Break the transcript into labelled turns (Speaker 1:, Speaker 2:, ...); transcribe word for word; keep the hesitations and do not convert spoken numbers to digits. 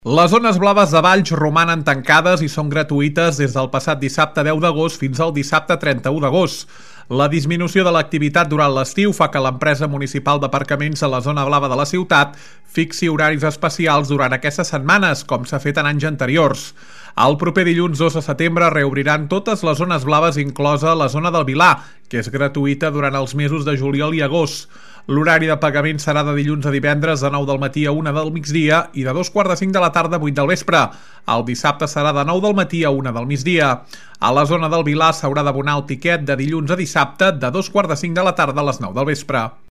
Speaker 1: Les zones blaves de Valls romanen tancades i són gratuïtes des del passat dissabte deu d'agost fins al dissabte trenta-u d'agost. La disminució de l'activitat durant l'estiu fa que l'empresa municipal d'aparcaments a la zona blava de la ciutat fixi horaris especials durant aquestes setmanes, com s'ha fet en anys anteriors. El proper dilluns dos de setembre reobriran totes les zones blaves, inclosa la zona del Vilar, que és gratuïta durant els mesos de juliol i agost. L'horari de pagament serà de dilluns a divendres de nou del matí a una del migdia i de dos quarts de cinc de la tarda a vuit del vespre. El dissabte serà de nou del matí a una del migdia. A la zona del Vilar s'haurà d'abonar el tiquet de dilluns a dissabte de dos quarts de cinc de la tarda a les nou del vespre.